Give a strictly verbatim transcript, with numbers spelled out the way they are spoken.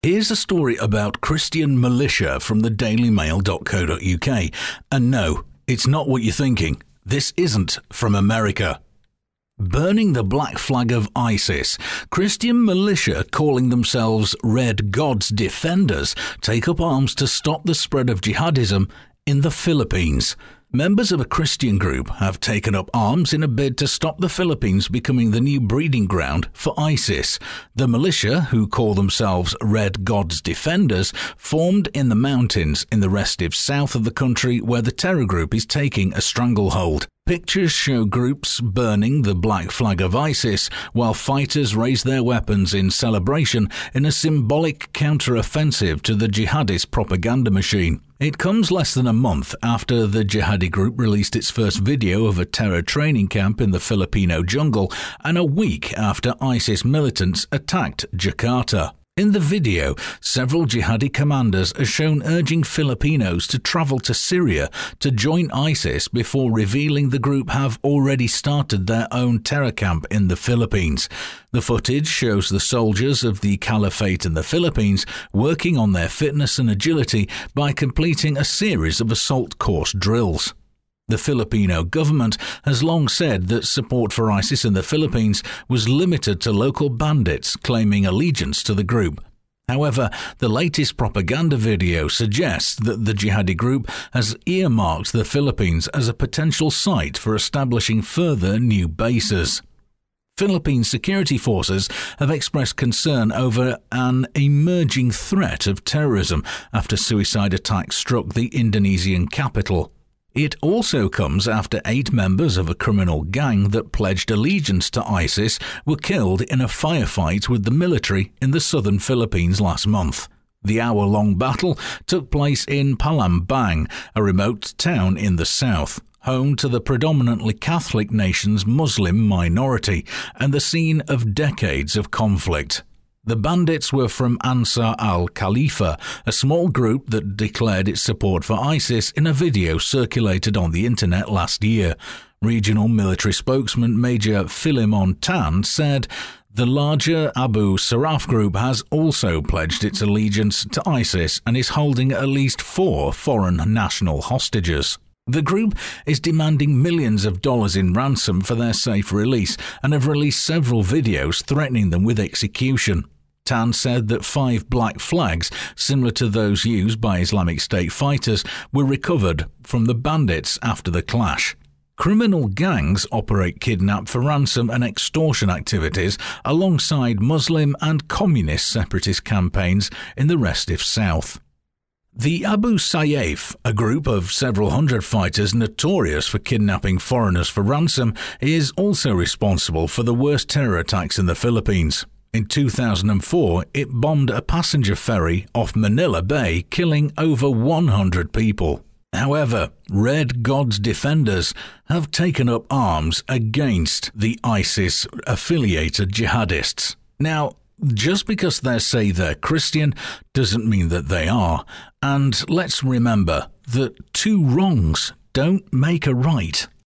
Here's a story about Christian militia from the daily mail dot co dot uk. And no, it's not what you're thinking. This isn't from America. Burning the black flag of ISIS, Christian militia calling themselves Red God's Defenders take up arms to stop the spread of jihadism in the Philippines. Members of a Christian group have taken up arms in a bid to stop the Philippines becoming the new breeding ground for ISIS. The militia, who call themselves Red God's Defenders, formed in the mountains in the restive south of the country where the terror group is taking a stranglehold. Pictures show groups burning the black flag of ISIS while fighters raise their weapons in celebration in a symbolic counter-offensive to the jihadist propaganda machine. It comes less than a month after the jihadi group released its first video of a terror training camp in the Filipino jungle and a week after ISIS militants attacked Jakarta. In the video, several jihadi commanders are shown urging Filipinos to travel to Syria to join ISIS before revealing the group have already started their own terror camp in the Philippines. The footage shows the soldiers of the Caliphate in the Philippines working on their fitness and agility by completing a series of assault course drills. The Filipino government has long said that support for ISIS in the Philippines was limited to local bandits claiming allegiance to the group. However, the latest propaganda video suggests that the jihadi group has earmarked the Philippines as a potential site for establishing further new bases. Philippine security forces have expressed concern over an emerging threat of terrorism after suicide attacks struck the Indonesian capital. It also comes after eight members of a criminal gang that pledged allegiance to ISIS were killed in a firefight with the military in the southern Philippines last month. The hour-long battle took place in Palembang, a remote town in the south, home to the predominantly Catholic nation's Muslim minority and the scene of decades of conflict. The bandits were from Ansar al-Khalifa, a small group that declared its support for ISIS in a video circulated on the internet last year. Regional military spokesman Major Philemon Tan said, "The larger Abu Sayyaf group has also pledged its allegiance to ISIS and is holding at least four foreign national hostages." The group is demanding millions of dollars in ransom for their safe release and have released several videos threatening them with execution. Tan said that five black flags, similar to those used by Islamic State fighters, were recovered from the bandits after the clash. Criminal gangs operate kidnap for ransom and extortion activities alongside Muslim and communist separatist campaigns in the restive south. The Abu Sayyaf, a group of several hundred fighters notorious for kidnapping foreigners for ransom, is also responsible for the worst terror attacks in the Philippines. In two thousand four, it bombed a passenger ferry off Manila Bay, killing over one hundred people. However, Red God's Defenders have taken up arms against the ISIS-affiliated jihadists. Now, just because they say they're Christian doesn't mean that they are. And let's remember that two wrongs don't make a right.